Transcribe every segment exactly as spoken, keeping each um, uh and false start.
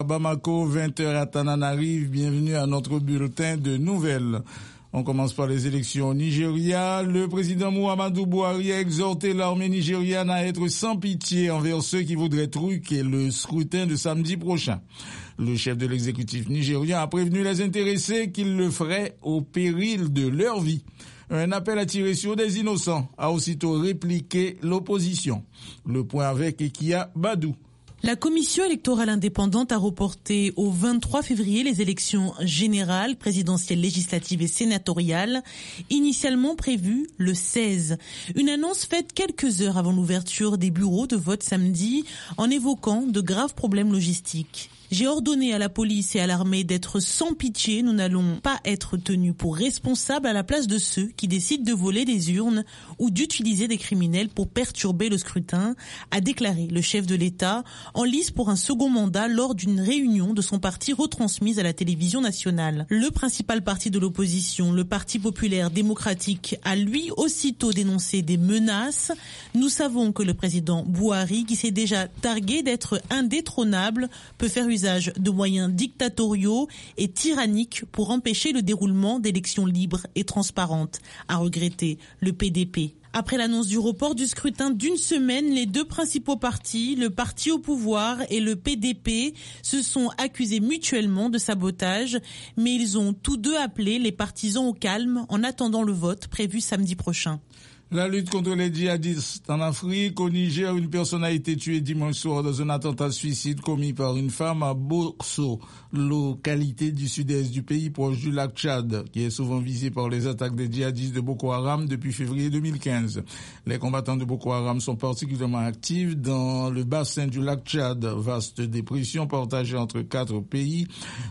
Bamako, vingt heures à Tananarive, bienvenue à notre bulletin de nouvelles. On commence par les élections au Nigeria. Le président Muhammadu Buhari a exhorté l'armée nigériane à être sans pitié envers ceux qui voudraient truquer le scrutin de samedi prochain. Le chef de l'exécutif nigérien a prévenu les intéressés qu'il le ferait au péril de leur vie. Un appel à tirer sur des innocents a aussitôt répliqué l'opposition. Le point avec Ekia Badou. La commission électorale indépendante a reporté au vingt-trois février les élections générales, présidentielles, législatives et sénatoriales, initialement prévues le seize. Une annonce faite quelques heures avant l'ouverture des bureaux de vote samedi, en évoquant de graves problèmes logistiques. J'ai ordonné à la police et à l'armée d'être sans pitié. Nous n'allons pas être tenus pour responsables à la place de ceux qui décident de voler des urnes ou d'utiliser des criminels pour perturber le scrutin, a déclaré le chef de l'État en lice pour un second mandat lors d'une réunion de son parti retransmise à la télévision nationale. Le principal parti de l'opposition, le Parti populaire démocratique, a lui aussitôt dénoncé des menaces. Nous savons que le président Buhari, qui s'est déjà targué d'être indétrônable, peut faire usage de moyens dictatoriaux et tyranniques pour empêcher le déroulement d'élections libres et transparentes, a regretté le P D P. Après l'annonce du report du scrutin d'une semaine, les deux principaux partis, le parti au pouvoir et le P D P, se sont accusés mutuellement de sabotage, mais ils ont tous deux appelé les partisans au calme en attendant le vote prévu samedi prochain. La lutte contre les djihadistes en Afrique. Au Niger, une personne a été tuée dimanche soir dans un attentat suicide commis par une femme à Bosso, localité du sud-est du pays proche du lac Tchad, qui est souvent visée par les attaques des djihadistes de Boko Haram depuis février deux mille quinze. Les combattants de Boko Haram sont particulièrement actifs dans le bassin du lac Tchad, vaste dépression partagée entre quatre pays,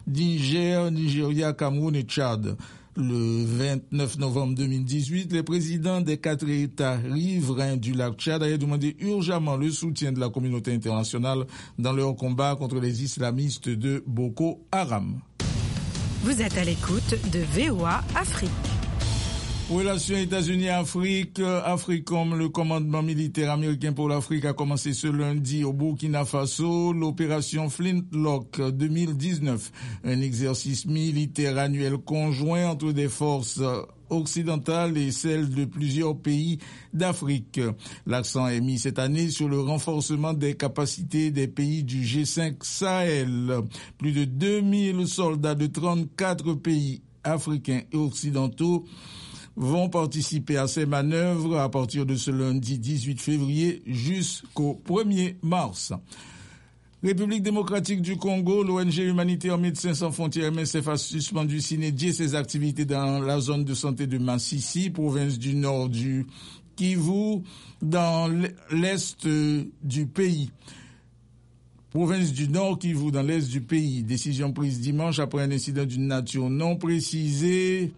Niger, Nigeria, Cameroun et Tchad. Le vingt-neuf novembre deux mille dix-huit, les présidents des quatre États riverains du lac Tchad avaient demandé urgemment le soutien de la communauté internationale dans leur combat contre les islamistes de Boko Haram. Vous êtes à l'écoute de V O A Afrique. Relations États-Unis-Afrique, Africom, le commandement militaire américain pour l'Afrique a commencé ce lundi au Burkina Faso l'opération Flintlock deux mille dix-neuf, un exercice militaire annuel conjoint entre des forces occidentales et celles de plusieurs pays d'Afrique. L'accent est mis cette année sur le renforcement des capacités des pays du G cinq Sahel. Plus de deux mille soldats de trente-quatre pays africains et occidentaux vont participer à ces manœuvres à partir de ce lundi dix-huit février jusqu'au premier mars. République démocratique du Congo, l'O N G humanitaire Médecins sans frontières M S F a suspendu sine die ses activités dans la zone de santé de Masisi, province du nord du Kivu, dans l'est du pays. Province du Nord Kivu, dans l'est du pays. Décision prise dimanche après un incident d'une nature non précisée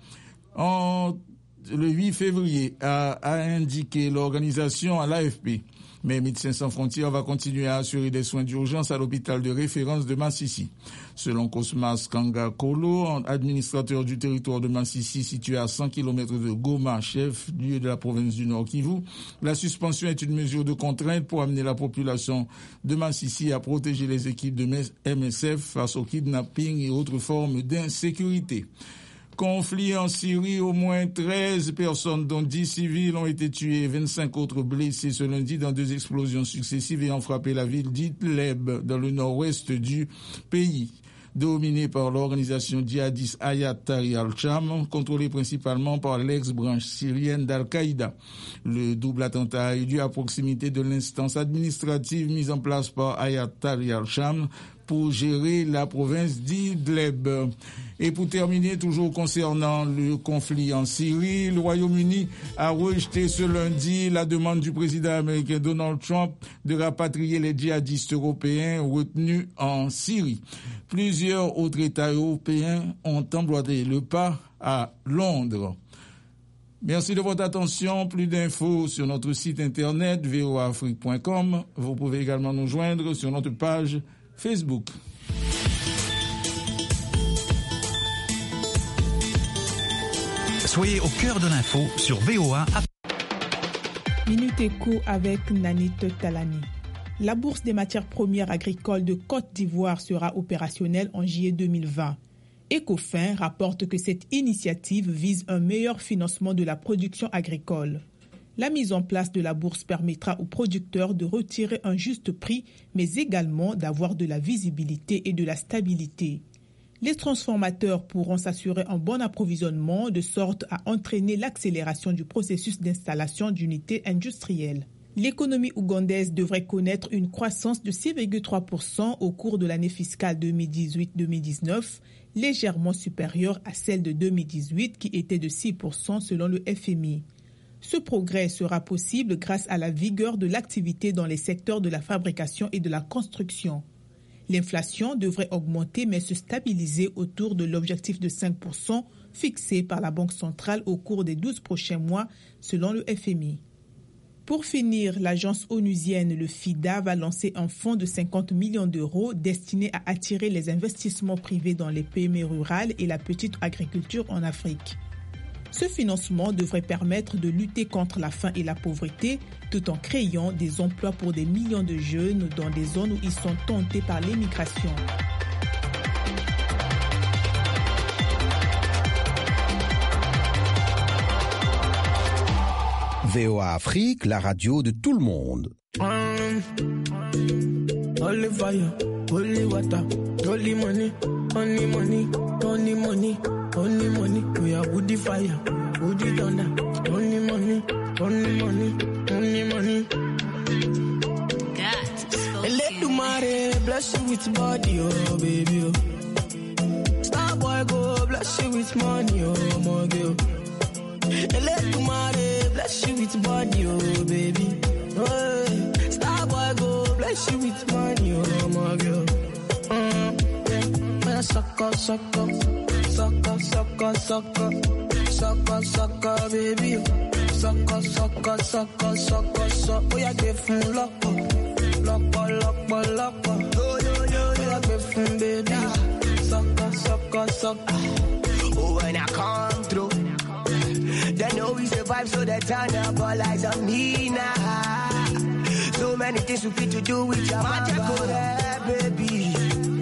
en le huit février, a, a indiqué l'organisation à l'A F P. Mais Médecins sans frontières va continuer à assurer des soins d'urgence à l'hôpital de référence de Masisi. Selon Cosmas Kangakolo, administrateur du territoire de Masisi situé à cent kilomètres de Goma, chef-lieu de la province du Nord Kivu, la suspension est une mesure de contrainte pour amener la population de Masisi à protéger les équipes de M S F face au kidnapping et autres formes d'insécurité. Conflit en Syrie, au moins treize personnes, dont dix civils, ont été tuées et vingt-cinq autres blessés ce lundi dans deux explosions successives ayant frappé la ville d'Idlib, dans le nord-ouest du pays. Dominée par l'organisation djihadiste Hayat Tahrir al-Sham, contrôlée principalement par l'ex-branche syrienne d'Al-Qaïda. Le double attentat a eu lieu à proximité de l'instance administrative mise en place par Hayat Tahrir al-Sham pour gérer la province d'Idlib. Et pour terminer, toujours concernant le conflit en Syrie, le Royaume-Uni a rejeté ce lundi la demande du président américain Donald Trump de rapatrier les djihadistes européens retenus en Syrie. Plusieurs autres États européens ont emboîté le pas à Londres. Merci de votre attention. Plus d'infos sur notre site internet v o a afrique point com. Vous pouvez également nous joindre sur notre page Facebook. Soyez au cœur de l'info sur V O A. Minute Éco avec Nanit Talani. La bourse des matières premières agricoles de Côte d'Ivoire sera opérationnelle en juillet deux mille vingt. Ecofin rapporte que cette initiative vise un meilleur financement de la production agricole. La mise en place de la bourse permettra aux producteurs de retirer un juste prix, mais également d'avoir de la visibilité et de la stabilité. Les transformateurs pourront s'assurer un bon approvisionnement de sorte à entraîner l'accélération du processus d'installation d'unités industrielles. L'économie ougandaise devrait connaître une croissance de six virgule trois pour cent au cours de l'année fiscale deux mille dix-huit deux mille dix-neuf, légèrement supérieure à celle de deux mille dix-huit qui était de six pour cent selon le F M I. Ce progrès sera possible grâce à la vigueur de l'activité dans les secteurs de la fabrication et de la construction. L'inflation devrait augmenter mais se stabiliser autour de l'objectif de cinq pour cent fixé par la Banque centrale au cours des douze prochains mois selon le F M I. Pour finir, l'agence onusienne, le FIDA, va lancer un fonds de cinquante millions d'euros destiné à attirer les investissements privés dans les P M E rurales et la petite agriculture en Afrique. Ce financement devrait permettre de lutter contre la faim et la pauvreté tout en créant des emplois pour des millions de jeunes dans des zones où ils sont tentés par l'émigration. V O A Afrique, la radio de tout le monde. Only fire, only water, only money, only money, only money, only money. We are woody fire, woody thunder, only money, only money, only money. Let the mare bless you with body, oh baby. Oh. Star boy go bless you with money, oh my girl. Let the mare bless you with body, oh baby. Oh, star boy go bless you with money, oh my girl. Mm, yeah, sucker, sucker, sucker, sucker, sucker, sucker, sucker, baby. Sucker, sucker, sucker, sucker, sucker. Oh, yeah, give him lock up, lock up, lock up, lock up. Oh, yo, yo, yo, give him baby. Sucker, sucker, sucker. Oh, when I come through, they know we survive, so they turn up all eyes on me now. So many things we fit to do with your magic, baby.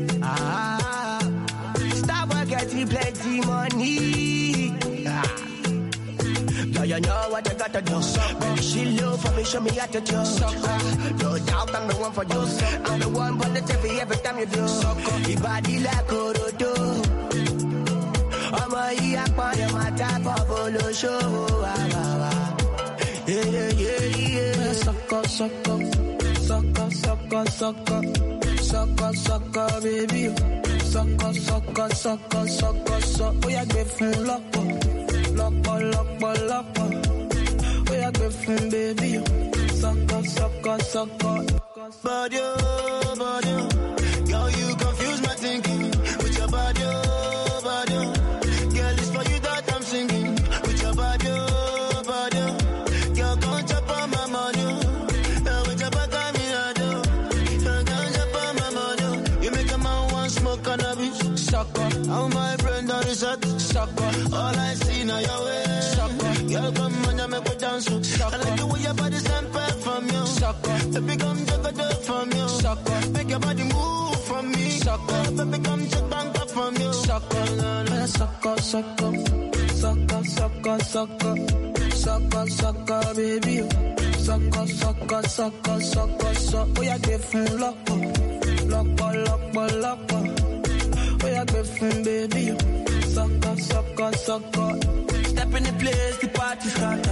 Ah, stop getting plenty money. Ah. Now you know what I gotta do. Baby, she love for me, show me how to do. Ah, no doubt I'm the one for you. I'm the one for the T V every time you do. Your body like Orodo. I'm a yakman, you're my type of olosho. Yeah, yeah, yeah, yeah. Sucker, sucker, sucker, sucker, sucker, sucker, sucker, baby. Sucker, sucker, sucker, sucker, sucker. Oh, yeah, give him lock up, lock up, lock up, lock up. Oh, yeah, give him baby. Sucker, sucker, sucker. Body, oh, body, girl, you confuse my thinking with your body, oh, body. Girl, it's for you that I'm singing with your body, oh, body. Girl, come chop on my money, uh, with your back on me, I do. Girl, come chop on my money. You make a man want smoke cannabis, sucker. How my friend on the set, sucker. All I see now your way, sucker. Girl, come on, you make me dance, sucker. I like the way your body sample from you, sucker. Baby, come take a dip from you, sucker. Make your body move from me, sucker. Baby, come check bank up from you, sucker. Sucker, sucker, sucker, sucker, sucker, sucker, sucker, baby. Sucker, sucker, sucker, sucker, sucker. Oh, yeah, give him lock up, lock up, lock up, lock up. Oh, yeah, give him baby. Sucker, sucker, sucker. Step in the place, the party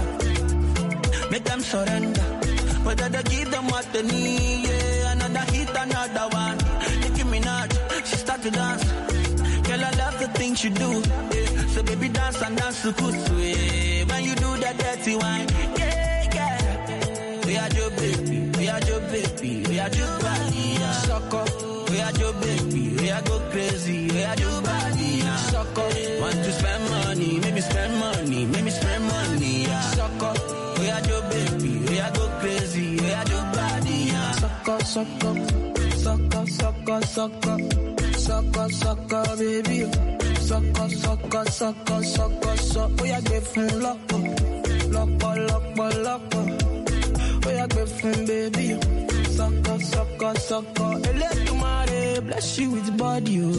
starter. Make them surrender. Whether they give them what they need, yeah. Another hit, another one. Nicki Minaj, she start to dance. Girl, I love the things you do, yeah. So baby, dance and dance to kusu, yeah. When you do that dirty wine, yeah, yeah. We are your baby, we are your baby, we are your body, yeah. Sucker. We are your baby, we are go crazy, we are your body, yeah. Sucker. Want to spend money, maybe spend money, maybe spend money, yeah. Sucker. We are your baby, we are go crazy, we are your body, yeah. Sucker, sucker, sucker, sucker, sucker. Sucker, sucker, baby. Sucker, sucker, sucker, sucker, sucker. Oh, yeah, give him lock up, lock up, lock up, lock up. Oh, yeah, give him baby. sucker, sucker, sucker. Elédùmarè bless you with body, oh.